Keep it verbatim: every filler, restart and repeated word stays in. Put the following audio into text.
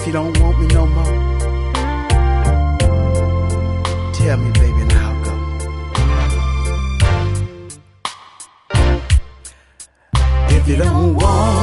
she don't want me no more. Tell me, baby, and I'll go. If you don't want